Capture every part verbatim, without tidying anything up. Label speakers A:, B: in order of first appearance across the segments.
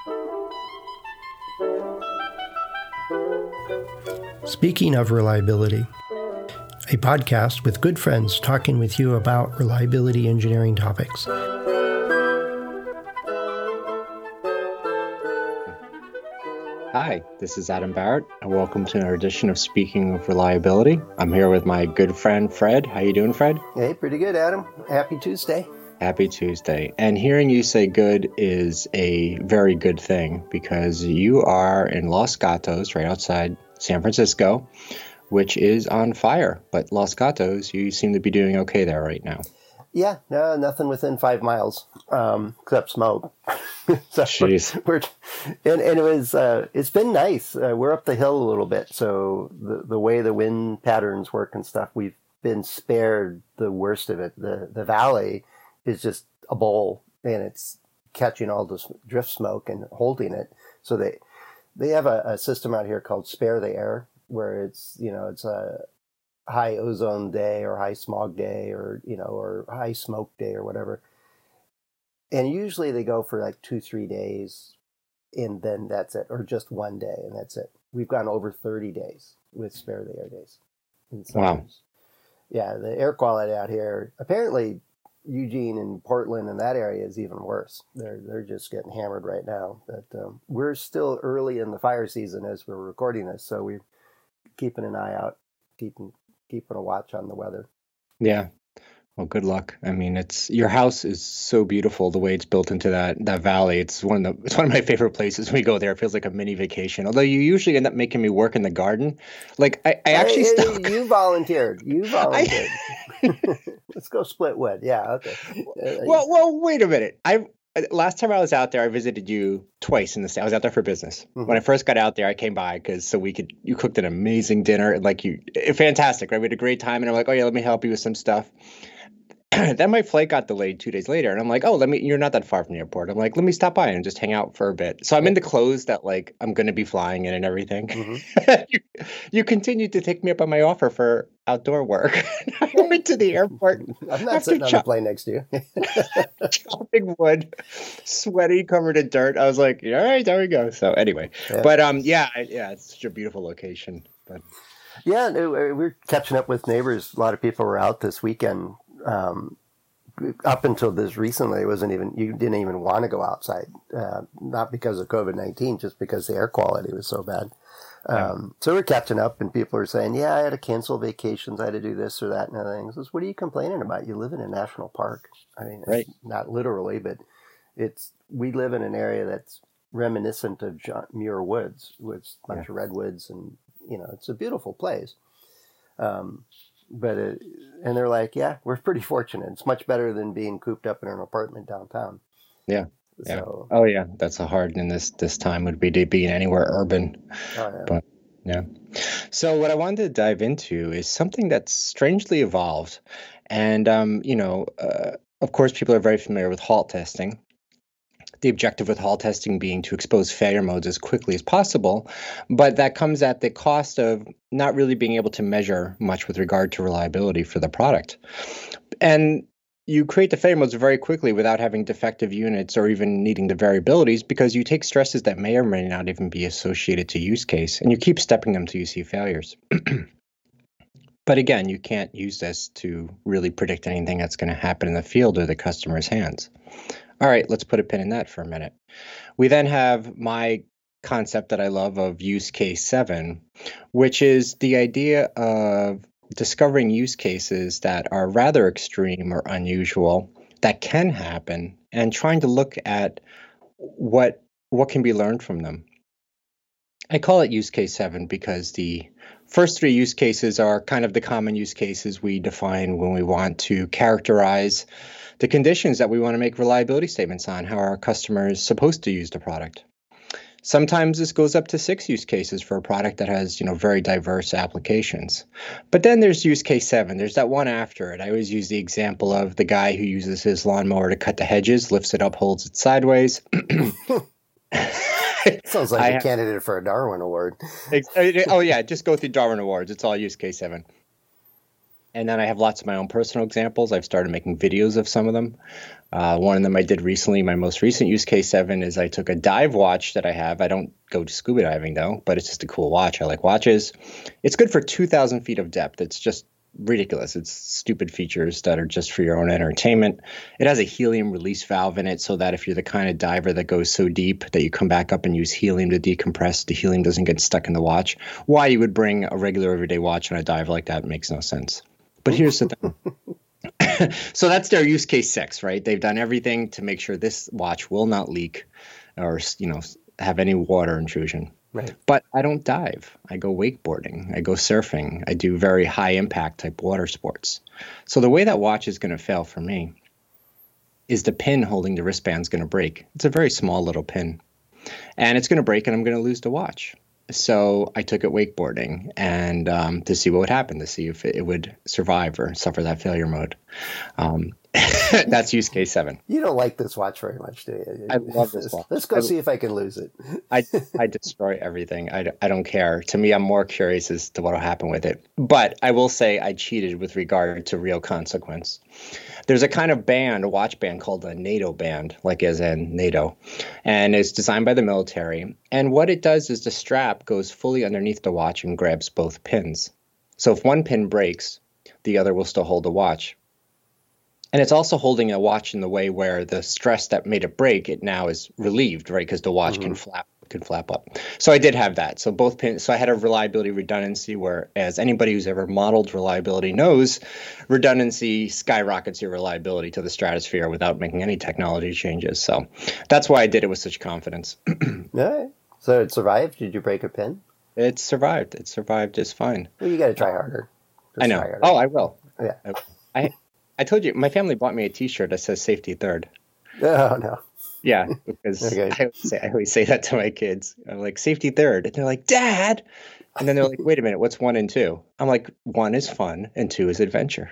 A: Speaking of reliability, a podcast with good friends talking with you about reliability engineering topics.
B: Hi, this is Adam Barrett, and welcome to another edition of Speaking of Reliability. I'm here with my good friend, Fred. How you doing, Fred?
A: Hey, pretty good, Adam. Happy Tuesday.
B: Happy Tuesday. And hearing you say good is a very good thing because you are in Los Gatos, right outside San Francisco, which is on fire. But Los Gatos, you seem to be doing okay there right now.
A: Yeah, no, nothing within five miles, um, except smoke. so
B: Jeez.
A: We're, we're, and, and it was, uh, it's been nice. Uh, we're up the hill a little bit, so the the way the wind patterns work and stuff, we've been spared the worst of it. The the valley is just a bowl, and it's catching all this drift smoke and holding it. So they they have a, a system out here called Spare the Air, where it's you know it's a high ozone day or high smog day or, you know, or high smoke day or whatever. And usually they go for like two, three days and then that's it, or just one day and that's it. We've gone over thirty days with Spare the Air days.
B: Wow.
A: Yeah, the air quality out here, apparently Eugene and Portland and that area is even worse. They're they're just getting hammered right now. But um, we're still early in the fire season as we're recording this, so we're keeping an eye out, keeping keeping a watch on the weather.
B: Yeah. Well, good luck. I mean, it's your house is so beautiful the way it's built into that that valley. It's one of the it's one of my favorite places. When we go there, it feels like a mini vacation. Although you usually end up making me work in the garden. Like I, I actually
A: hey,
B: stuck.
A: Hey, you volunteered. You volunteered.
B: I...
A: Let's go split wood. Yeah. Okay. Uh,
B: well, well, wait a minute. I last time I was out there, I visited you twice in the state. I was out there for business. Mm-hmm. When I first got out there, I came by because so we could. You cooked an amazing dinner and like you, fantastic, right? We had a great time, and I'm like, oh yeah, let me help you with some stuff. Then my flight got delayed two days later, and I'm like, oh, let me. You're not that far from the airport. I'm like, let me stop by and just hang out for a bit. So I'm in the clothes that like I'm going to be flying in and everything. Mm-hmm. you, you continued to take me up on my offer for outdoor work. I went to the airport.
A: I'm not sitting on chop- the plane next to you.
B: chopping wood, sweaty, covered in dirt. I was like, all right, there we go. So anyway, yeah. but um, yeah, yeah, it's such a beautiful location. But
A: yeah, we're catching up with neighbors. A lot of people were out this weekend. Um, up until this recently, it wasn't even, you didn't even want to go outside, uh, not because of COVID nineteen, just because the air quality was so bad. Um, yeah. So we're catching up and people are saying, yeah, I had to cancel vacations. I had to do this or that and other things. I says, what are you complaining about? You live in a national park. I mean,
B: right.
A: Not literally, but it's, we live in an area that's reminiscent of John Muir Woods with a bunch yeah. of redwoods and, you know, it's a beautiful place. Um, But it, and they're like, yeah, we're pretty fortunate. It's much better than being cooped up in an apartment downtown.
B: Yeah. Yeah. So, oh yeah, that's a hard in this this time would be to be anywhere urban.
A: Oh, yeah.
B: But yeah. So what I wanted to dive into is something that's strangely evolved, and um, you know, uh, of course, people are very familiar with halt testing. The objective with halt testing being to expose failure modes as quickly as possible, but that comes at the cost of not really being able to measure much with regard to reliability for the product. And you create the failure modes very quickly without having defective units or even needing the variabilities because you take stresses that may or may not even be associated to use case, and you keep stepping them till you see failures. But again, you can't use this to really predict anything that's going to happen in the field or the customer's hands. All right, let's put a pin in that for a minute. We then have my concept that I love of use case seven, which is the idea of discovering use cases that are rather extreme or unusual that can happen and trying to look at what what can be learned from them. I call it use case seven because the first three use cases are kind of the common use cases we define when we want to characterize the conditions that we want to make reliability statements on, how our customer is supposed to use the product. Sometimes this goes up to six use cases for a product that has, you know, very diverse applications. But then there's use case seven. There's that one after it. I always use the example of the guy who uses his lawnmower to cut the hedges, lifts it up, holds it sideways.
A: Sounds like I a have, candidate for a Darwin Award.
B: Oh, yeah, just go through Darwin Awards. It's all use case seven. And then I have lots of my own personal examples. I've started making videos of some of them. Uh, one of them I did recently, my most recent use case seven, is I took a dive watch that I have. I don't go scuba diving though, but it's just a cool watch. I like watches. It's good for two thousand feet of depth. It's just ridiculous. It's stupid features that are just for your own entertainment. It has a helium release valve in it so that if you're the kind of diver that goes so deep that you come back up and use helium to decompress, the helium doesn't get stuck in the watch. Why you would bring a regular everyday watch on a dive like that makes no sense. But here's the thing. So that's their use case six, right? They've done everything to make sure this watch will not leak or, you know, have any water intrusion.
A: Right.
B: But I don't dive. I go wakeboarding. I go surfing. I do very high impact type water sports. So the way that watch is going to fail for me is the pin holding the wristband is going to break. It's a very small little pin. And it's going to break and I'm going to lose the watch. So I took it wakeboarding and um, to see what would happen, to see if it, it would survive or suffer that failure mode. Um, that's use case seven.
A: You don't like this watch very much, do you?
B: I love this watch.
A: Let's go I, see if I can lose it.
B: I, I destroy everything. I, I don't care. To me, I'm more curious as to what will happen with it. But I will say I cheated with regard to real consequence. There's a kind of band, a watch band called a NATO band, like as in NATO, and it's designed by the military. And what it does is the strap goes fully underneath the watch and grabs both pins. So if one pin breaks, the other will still hold the watch. And it's also holding a watch in the way where the stress that made it break, it now is relieved, right? Because the watch mm-hmm. can flap can flap up. So I did have that. So both pins. So I had a reliability redundancy where, as anybody who's ever modeled reliability knows, redundancy skyrockets your reliability to the stratosphere without making any technology changes. So that's why I did it with such confidence.
A: All right. So it survived? Did you break a pin?
B: It survived. It survived just fine.
A: Well, you got to try harder. Just
B: I know.
A: Harder.
B: Oh, I will.
A: Yeah.
B: I, I I told you, my family bought me a T-shirt that says "Safety Third."
A: Oh no.
B: Yeah, because okay. I, always say, I always say that to my kids. I'm like, "Safety third," and they're like, "Dad," and then they're like, "Wait a minute, what's one and two?" I'm like, "One is fun, and two is adventure."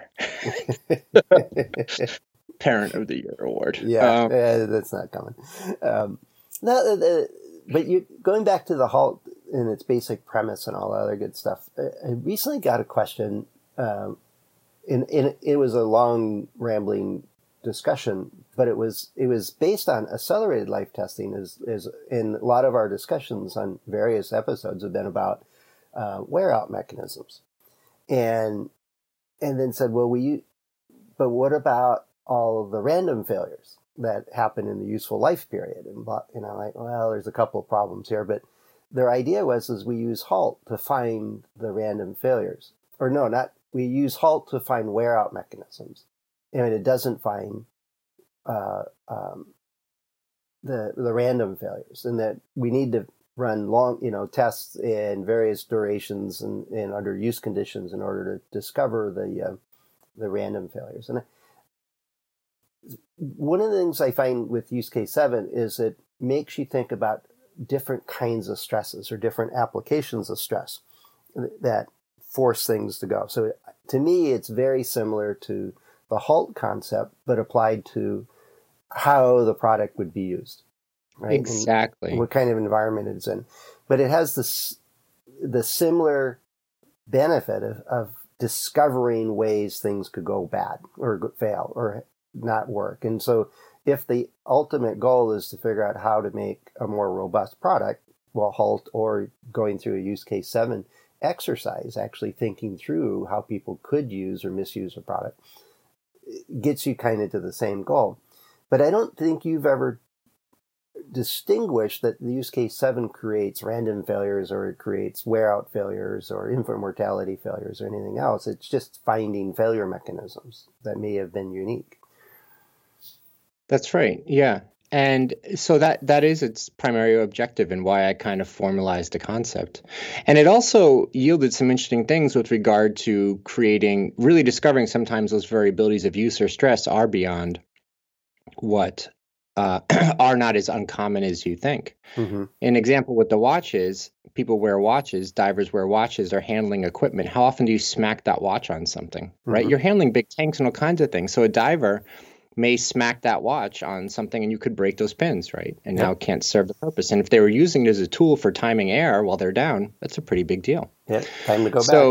B: Parent of the Year award.
A: Yeah, um, yeah that's not coming. Um, no, the, but you going back to the Halt and its basic premise and all the other good stuff. I recently got a question. Um, in, in it was a long, rambling discussion, but it was it was based on accelerated life testing. Is is in a lot of our discussions on various episodes have been about uh, wear out mechanisms, and and then said, well, we, but what about all of the random failures that happen in the useful life period? And you know, like, well, there's a couple of problems here, but their idea was is we use Halt to find the random failures, or no, not we use Halt to find wear out mechanisms. And it doesn't find uh, um, the the random failures, and that we need to run long, you know, tests in various durations and, and under use conditions in order to discover the uh, the random failures. And one of the things I find with use case seven is it makes you think about different kinds of stresses or different applications of stress that force things to go. So to me, it's very similar to the Halt concept, but applied to how the product would be used, right?
B: Exactly.
A: And what kind of environment it's in. But it has this the similar benefit of, of discovering ways things could go bad or fail or not work. And so if the ultimate goal is to figure out how to make a more robust product, well, Halt or going through a use case seven exercise, actually thinking through how people could use or misuse a product, gets you kind of to the same goal. But I don't think you've ever distinguished that the use case seven creates random failures or it creates wear out failures or infant mortality failures or anything else. It's just finding failure mechanisms that may have been unique.
B: That's right. Yeah. And so that that is its primary objective and why I kind of formalized the concept. And it also yielded some interesting things with regard to creating, really discovering sometimes those variabilities of use or stress are beyond what uh, are not as uncommon as you think. Mm-hmm. An example with the watches, people wear watches, divers wear watches, they're handling equipment. How often do you smack that watch on something, right? Mm-hmm. You're handling big tanks and all kinds of things. So a diver may smack that watch on something and you could break those pins, right? And yep. now it can't serve the purpose. And if they were using it as a tool for timing air while they're down, that's a pretty big deal.
A: Yeah, time to go
B: so,
A: back.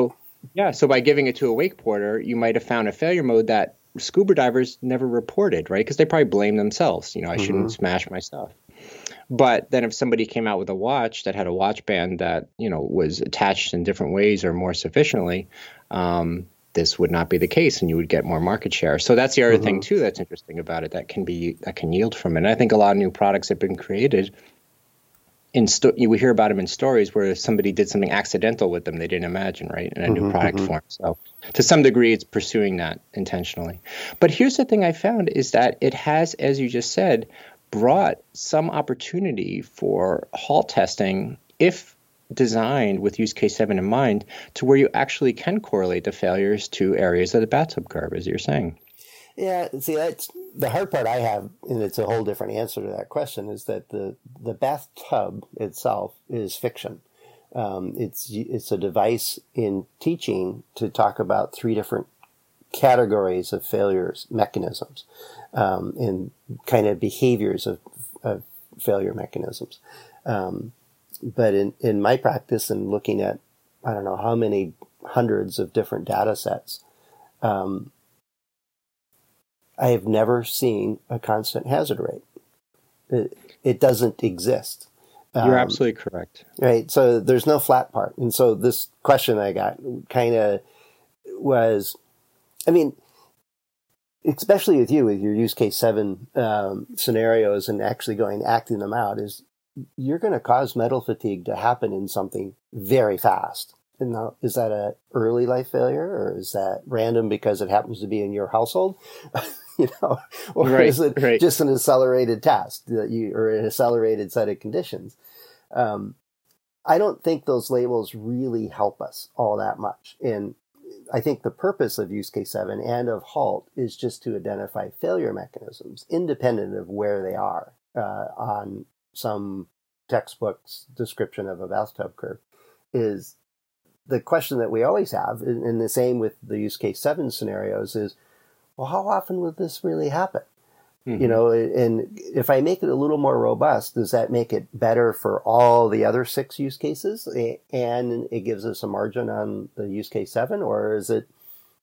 B: Yeah, so by giving it to a wakeboarder, you might have found a failure mode that scuba divers never reported, right? Because they probably blame themselves. You know, I shouldn't
A: Mm-hmm.
B: smash my stuff. But then if somebody came out with a watch that had a watch band that, you know, was attached in different ways or more sufficiently, um, this would not be the case, and you would get more market share. So that's the other thing
A: Mm-hmm.
B: too that's interesting about it that can be that can yield from it. And I think a lot of new products have been created in sto- you hear about them in stories where somebody did something accidental with them they didn't imagine, right, in a new product
A: Mm-hmm.
B: form. So to some degree, it's pursuing that intentionally. But here's the thing I found is that it has, as you just said, brought some opportunity for halt testing if designed with use case seven in mind, to where you actually can correlate the failures to areas of the bathtub curve, as you're saying.
A: Yeah, see, that's the hard part I have, and it's a whole different answer to that question, is that the, the bathtub itself is fiction. Um, it's it's a device in teaching to talk about three different categories of failures mechanisms, um, and kind of behaviors of, of failure mechanisms. Um, but in, in my practice and looking at, I don't know how many hundreds of different data sets, um, I have never seen a constant hazard rate. It, it doesn't exist.
B: You're
A: Um,
B: absolutely correct.
A: right. So there's no flat part. And so this question I got kind of was, I mean, especially with you, with your use case seven um, scenarios and actually going, acting them out, is you're going to cause metal fatigue to happen in something very fast. And now, is that a early life failure, or is that random because it happens to be in your household? You know, or
B: Right,
A: is it
B: right.
A: just an accelerated task that you, or an accelerated set of conditions? Um, I don't think those labels really help us all that much. And I think the purpose of use case seven and of HALT is just to identify failure mechanisms independent of where they are uh, on some textbook's description of a bathtub curve. Is the question that we always have, and, and the same with the use case seven scenarios, is, well, how often would this really happen?
B: Mm-hmm.
A: You know, and if I make it a little more robust, does that make it better for all the other six use cases, and it gives us a margin on the use case seven, or is it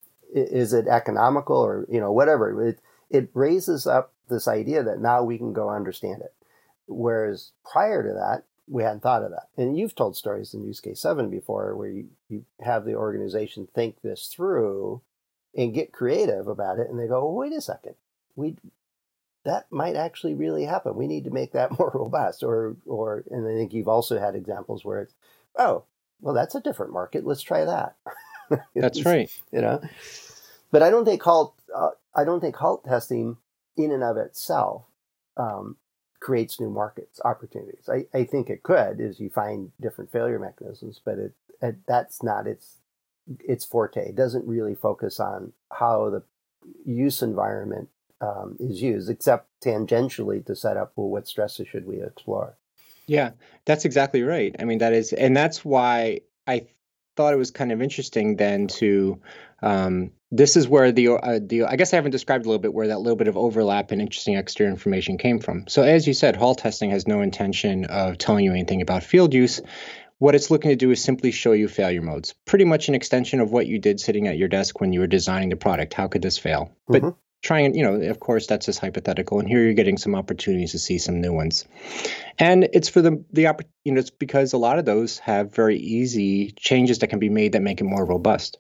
A: is it economical, or, you know, whatever? It it raises up this idea that now we can go understand it, whereas prior to that, we hadn't thought of that. And you've told stories in use case seven before where you, you have the organization think this through and get creative about it, and they go, well, wait a second, we that might actually really happen. We need to make that more robust. Or, or, and I think you've also had examples where it's, oh, well, that's a different market. Let's try that.
B: That's right.
A: You know, but I don't think halt. Uh, I don't think halt testing, in and of itself, um, creates new markets opportunities. I, I think it could, as you find different failure mechanisms, but it, it that's not its its forte. It doesn't really focus on how the use environment Um, is used, except tangentially to set up, well, what stresses should we explore?
B: Yeah, that's exactly right. I mean, that is, and that's why I thought it was kind of interesting then to, um, this is where the, uh, the, I guess I haven't described a little bit where that little bit of overlap and interesting extra information came from. So as you said, halt testing has no intention of telling you anything about field use. What it's looking to do is simply show you failure modes, pretty much an extension of what you did sitting at your desk when you were designing the product. How could this fail? But
A: Mm-hmm.
B: trying, you know, of course, that's just hypothetical. And here you're getting some opportunities to see some new ones. And it's for the, the you know, it's because a lot of those have very easy changes that can be made that make it more robust.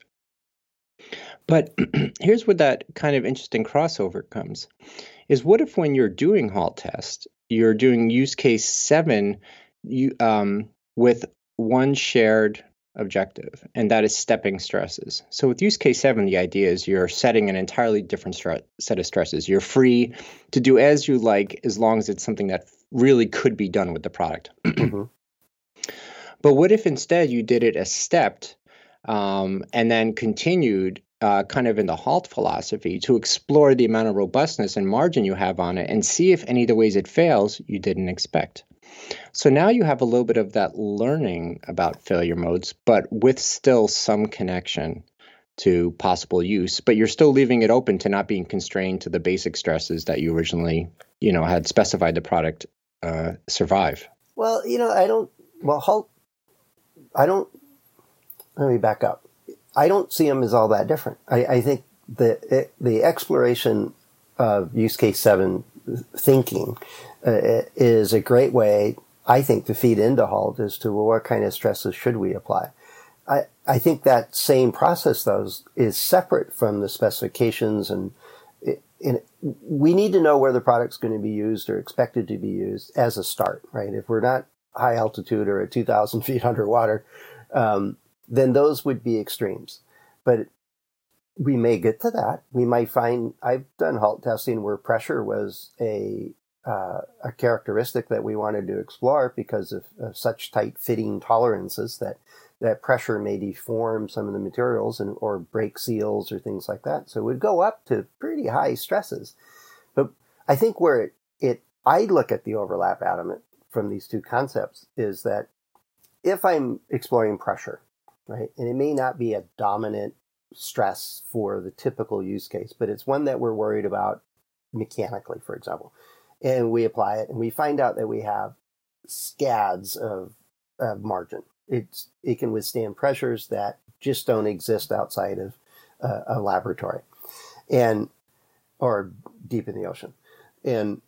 B: But here's where that kind of interesting crossover comes, is what if when you're doing halt test, you're doing use case seven you, um, with one shared objective, and that is stepping stresses. So with use case seven, the idea is you're setting an entirely different stre- set of stresses. You're free to do as you like, as long as it's something that really could be done with the product.
A: Mm-hmm.
B: But what if instead you did it as stepped, um, and then continued uh, kind of in the halt philosophy to explore the amount of robustness and margin you have on it and see if any of the ways it fails you didn't expect. So now you have a little bit of that learning about failure modes, but with still some connection to possible use, but you're still leaving it open to not being constrained to the basic stresses that you originally, you know, had specified the product uh, survive.
A: Well, you know, I don't, well, halt, I don't, let me back up. I don't see them as all that different. I, I think the the exploration of use case seven thinking uh, is a great way, I think, to feed into HALT as to, well, what kind of stresses should we apply? I, I think that same process, though, is, is separate from the specifications, and it, it, we need to know where the product's going to be used or expected to be used as a start, right? If we're not high altitude or at two thousand feet underwater, um, then those would be extremes. But we may get to that. We might find, I've done HALT testing where pressure was a uh, a characteristic that we wanted to explore because of, of such tight fitting tolerances that that pressure may deform some of the materials and or break seals or things like that. So it would go up to pretty high stresses. But I think where it, it I look at the overlap, Adam, from these two concepts is that if I'm exploring pressure, right, and it may not be a dominant stress for the typical use case, but it's one that we're worried about mechanically, for example, and we apply it and we find out that we have scads of, of margin. It's, it can withstand pressures that just don't exist outside of uh, a laboratory and, or deep in the ocean. And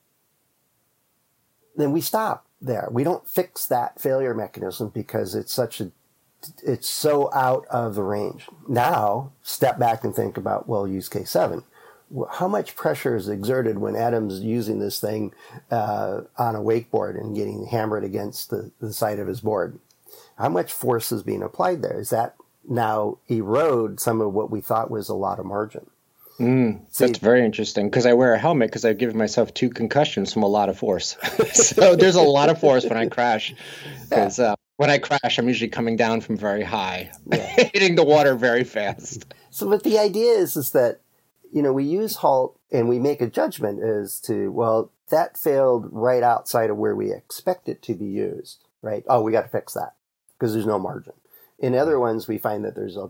A: then we stop there. We don't fix that failure mechanism because it's such a, it's so out of the range. Now, step back and think about, well, use case seven. How much pressure is exerted when Adam's using this thing uh, on a wakeboard and getting hammered against the, the side of his board? How much force is being applied there? Is that now erode some of what we thought was a lot of margin?
B: Mm,
A: See,
B: that's very interesting because I wear a helmet because I've given myself two concussions from a lot of force. So there's a lot of force when I crash because uh, when I crash, I'm usually coming down from very high, yeah. hitting the water very fast.
A: So, but the idea is, is that, you know, we use HALT and we make a judgment as to, well, that failed right outside of where we expect it to be used, right? Oh, we got to fix that because there's no margin. In other ones, we find that there's a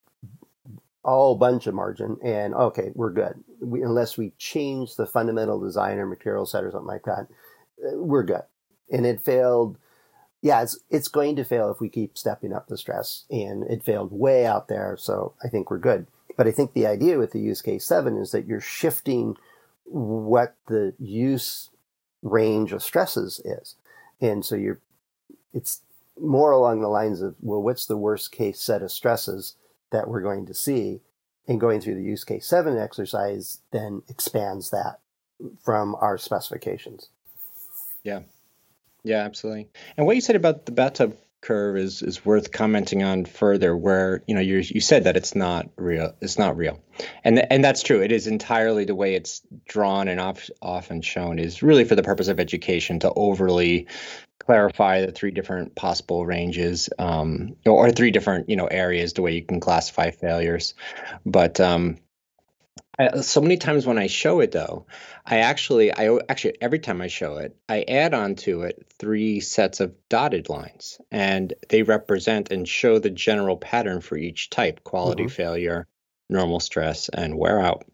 A: whole bunch of margin and, okay, we're good. We, unless we change the fundamental design or material set or something like that, we're good. And it failed. Yeah, it's it's going to fail if we keep stepping up the stress, and it failed way out there, so I think we're good. But I think the idea with the use case seven is that you're shifting what the use range of stresses is. And so you're, it's more along the lines of, well, what's the worst case set of stresses that we're going to see? And going through the use case seven exercise then expands that from our specifications.
B: Yeah. Yeah, absolutely. And what you said about the bathtub curve is is worth commenting on further, where you know you you said that it's not real. It's not real, and and that's true. It is entirely the way it's drawn and of, often shown is really for the purpose of education to overly clarify the three different possible ranges, um, or three different you know areas the way you can classify failures. But um, I, so many times when I show it, though, I actually, I actually every time I show it, I add on to it three sets of dotted lines, and they represent and show the general pattern for each type: quality, mm-hmm. failure, normal stress, and wear out.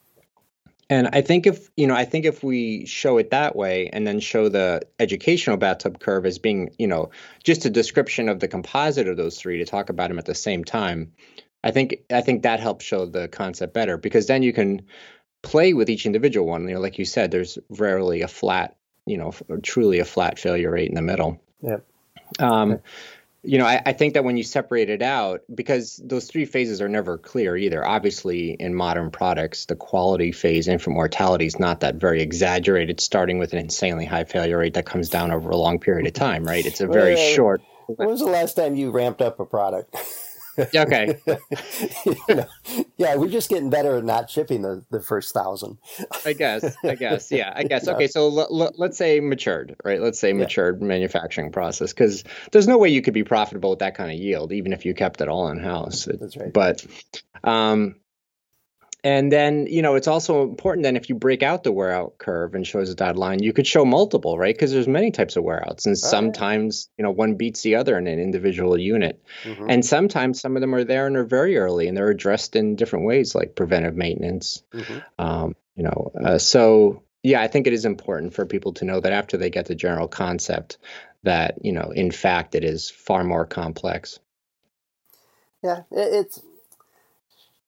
B: And I think if you know, I think if we show it that way, and then show the educational bathtub curve as being, you know, just a description of the composite of those three to talk about them at the same time. I think I think that helps show the concept better because then you can play with each individual one. You know, like you said, there's rarely a flat, you know, truly a flat failure rate in the middle.
A: Yep.
B: Um, okay. You know, I, I think that when you separate it out, because those three phases are never clear either. Obviously, in modern products, the quality phase, infant mortality, is not that very exaggerated, starting with an insanely high failure rate that comes down over a long period of time, right? It's a very well, short.
A: When was the last time you ramped up a product?
B: Okay.
A: you know, yeah, we're just getting better at not shipping the, the first thousand.
B: I guess. I guess. Yeah. I guess. Okay. So l- l- let's say matured, right? Let's say matured yeah. manufacturing process, because there's no way you could be profitable with that kind of yield, even if you kept it all in house.
A: That's right.
B: But, um, and then, you know, it's also important then if you break out the wear out curve and shows a dotted line, you could show multiple, right? Because there's many types of wear outs. And oh, sometimes, yeah. you know, one beats the other in an individual unit. Mm-hmm. And sometimes some of them are there and are very early and they're addressed in different ways, like preventive maintenance. Mm-hmm. Um, you know, uh, so, yeah, I think it is important for people to know that after they get the general concept that, you know, in fact, it is far more complex.
A: Yeah, it's...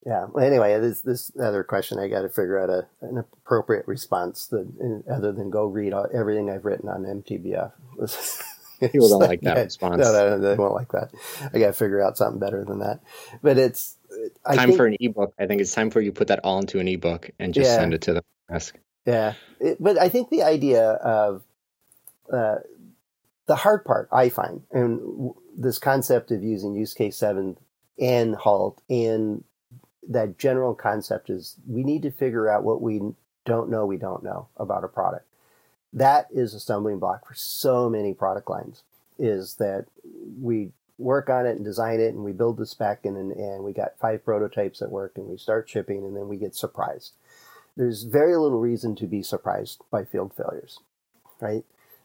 A: Yeah. Well, anyway, this this other question, I got to figure out a an appropriate response that, other than go read all, everything I've written on M T B F.
B: People don't like that
A: yeah,
B: response.
A: No, no, they won't like that. I got to figure out something better than that. But it's I
B: time
A: think,
B: for an ebook. I think it's time for you to put that all into an ebook and just
A: yeah,
B: send it to the desk.
A: Yeah. It, but I think the idea of uh, the hard part, I find, and w- this concept of using use case seven and halt, and that general concept is we need to figure out what we don't know we don't know about a product. That is a stumbling block for so many product lines, is that we work on it and design it and we build the spec and, and, and we got five prototypes at work and we start shipping and then we get surprised. There's very little reason to be surprised by field failures, right?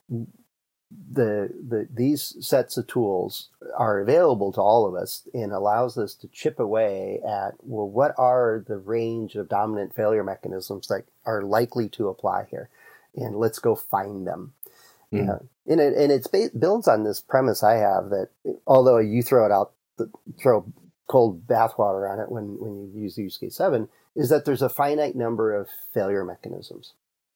A: The, the these sets of tools are available to all of us and allows us to chip away at, well, what are the range of dominant failure mechanisms that are likely to apply here? And let's go find them. Mm. Uh, and it and it's ba- builds on this premise I have that although you throw it out, throw cold bathwater on it when, when you use use case seven, is that there's a finite number of failure mechanisms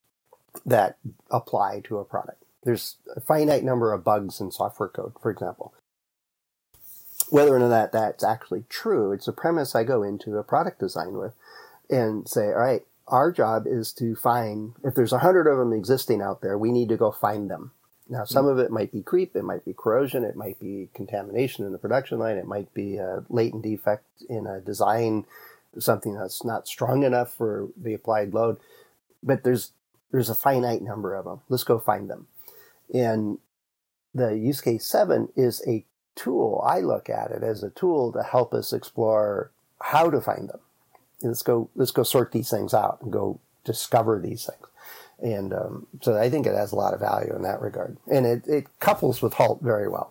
A: that apply to a product. There's a finite number of bugs in software code, for example. Whether or not that's actually true, it's a premise I go into a product design with and say, all right, our job is to find, if there's a hundred of them existing out there, we need to go find them. Now, some of it might be creep, it might be corrosion, it might be contamination in the production line, it might be a latent defect in a design, something that's not strong enough for the applied load. But there's there's a finite number of them. Let's go find them. And the use case seven is a tool. I look at it as a tool to help us explore how to find them. Let's go, let's go sort these things out and go discover these things. And um, so I think it has a lot of value in that regard. And it, it couples with halt very well.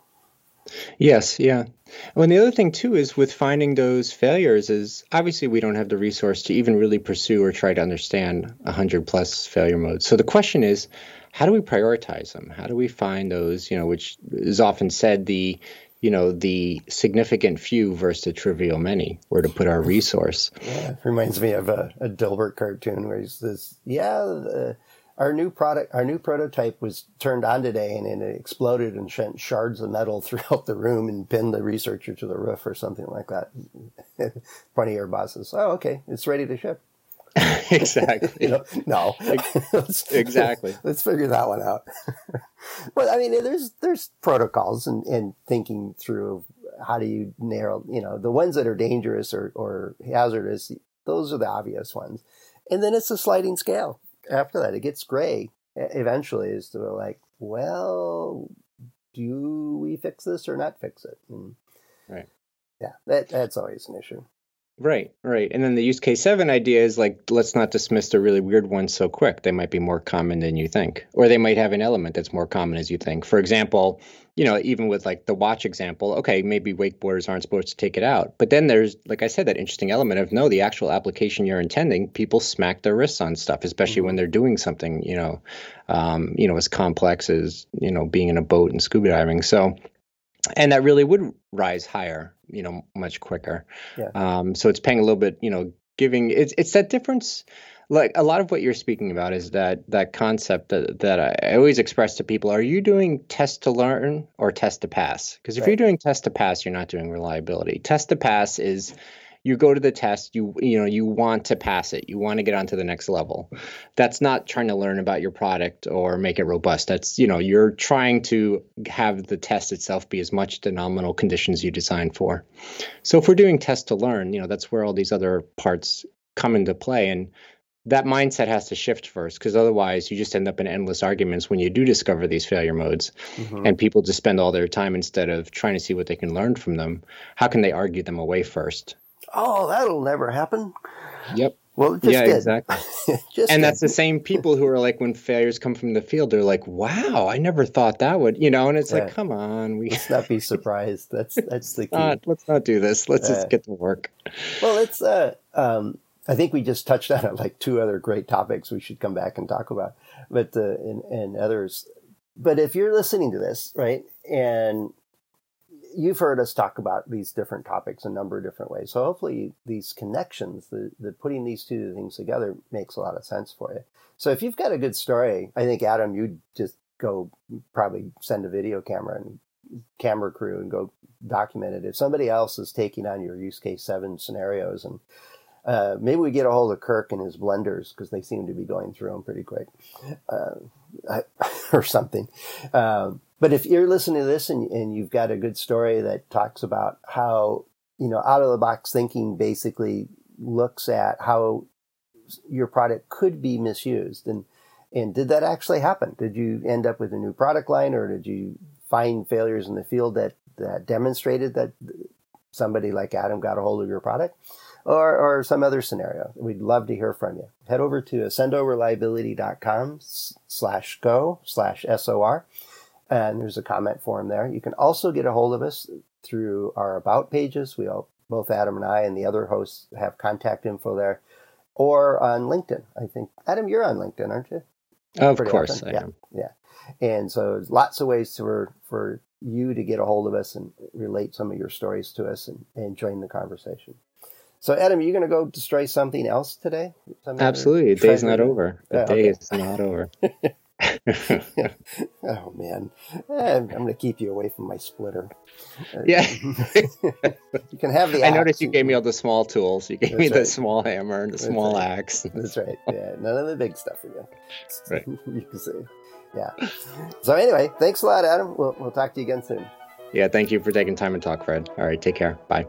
B: Yes, yeah. Well, and the other thing too is with finding those failures is obviously we don't have the resource to even really pursue or try to understand a hundred plus failure modes. So the question is, how do we prioritize them? How do we find those, you know, which is often said the, you know, the significant few versus the trivial many, where to put our resource.
A: Yeah, it reminds me of a, a Dilbert cartoon where he says, yeah, the, our new product, our new prototype was turned on today and, and it exploded and sent shards of metal throughout the room and pinned the researcher to the roof or something like that. Front of your boss says, oh, okay, it's ready to ship.
B: Exactly.
A: You know, no. let's,
B: exactly.
A: Let's figure that one out. But I mean, there's there's protocols and, and thinking through how do you narrow, you know, the ones that are dangerous or, or hazardous, those are the obvious ones. And then it's a sliding scale. After that, it gets gray eventually is to like, well, do we fix this or not fix it? And
B: right.
A: Yeah, that that's always an issue.
B: Right, right. And then the use case seven idea is like, let's not dismiss the really weird ones so quick. They might be more common than you think, or they might have an element that's more common as you think. For example, you know, even with like the watch example, okay, maybe wakeboarders aren't supposed to take it out. But then there's, like I said, that interesting element of no, the actual application you're intending, people smack their wrists on stuff, especially mm-hmm. when they're doing something, you know, um, you know, as complex as, you know, being in a boat and scuba diving. So, and that really would rise higher, you know, much quicker.
A: Yeah.
B: Um, so it's paying a little bit, you know, giving it's it's that difference. Like a lot of what you're speaking about is that that concept that that I always express to people: are you doing test to learn or test to pass? Because if
A: Right.
B: you're doing test to pass, you're not doing reliability. Test to pass is you go to the test, you you know, you want to pass it, you want to get on to the next level. That's not trying to learn about your product or make it robust. That's, you know, you're trying to have the test itself be as much the nominal conditions you designed for. So if we're doing test to learn, you know, that's where all these other parts come into play. And that mindset has to shift first, because otherwise you just end up in endless arguments when you do discover these failure modes mm-hmm. and people just spend all their time instead of trying to see what they can learn from them. How can they argue them away first?
A: Oh, that'll never happen.
B: Yep.
A: Well, it just
B: yeah,
A: did.
B: exactly.
A: just
B: and
A: did.
B: that's the same people who are like, when failures come from the field, they're like, wow, I never thought that would, you know, and it's yeah. like, come on. We
A: Let's not be surprised. That's that's the key.
B: Not, let's not do this. Let's uh, just get to work.
A: Well, it's, uh, um, I think we just touched on like two other great topics we should come back and talk about, but, uh, and, and others. But if you're listening to this, right, and you've heard us talk about these different topics a number of different ways. So hopefully these connections, the, the putting these two things together makes a lot of sense for you. So if you've got a good story, I think, Adam, you'd just go probably send a video camera and camera crew and go document it. If somebody else is taking on your use case seven scenarios, and uh, maybe we get a hold of Kirk and his blenders because they seem to be going through them pretty quick, uh, I, or something. Um, but if you're listening to this and, and you've got a good story that talks about how, you know, out of the box thinking basically looks at how your product could be misused, and and did that actually happen? Did you end up with a new product line, or did you find failures in the field that, that demonstrated that somebody like Adam got a hold of your product, or, or some other scenario? We'd love to hear from you. Head over to accendoreliability.com slash go slash SOR, and there's a comment form there. You can also get a hold of us through our About pages. We all, both Adam and I and the other hosts have contact info there, or on LinkedIn. I think, Adam, you're on LinkedIn, aren't you?
B: Of
A: Pretty
B: course
A: often.
B: I
A: yeah,
B: am.
A: Yeah. And so there's lots of ways for, for you to get a hold of us and relate some of your stories to us and, and join the conversation. So, Adam, are you going to go destroy something else today? Some
B: Absolutely. The day's not over. The
A: oh,
B: day
A: okay.
B: is not over.
A: Oh, man. I'm going to keep you away from my splitter.
B: Yeah.
A: You can have the
B: I
A: axe.
B: noticed you gave me all the small tools. You gave
A: That's
B: me the
A: right.
B: small hammer and the
A: That's
B: small
A: right.
B: axe.
A: That's right. Yeah. None of the big stuff again.
B: Right.
A: You can see. Yeah. So anyway, thanks a lot, Adam. We'll, we'll talk to you again soon.
B: Yeah, thank you for taking time to talk, Fred. All right, take care. Bye.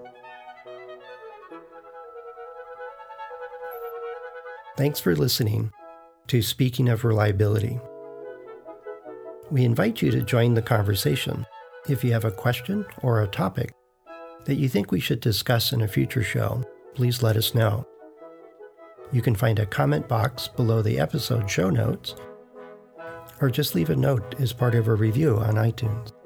A: Thanks for listening to Speaking of Reliability. We invite you to join the conversation. If you have a question or a topic that you think we should discuss in a future show, please let us know. You can find a comment box below the episode show notes, or just leave a note as part of a review on iTunes.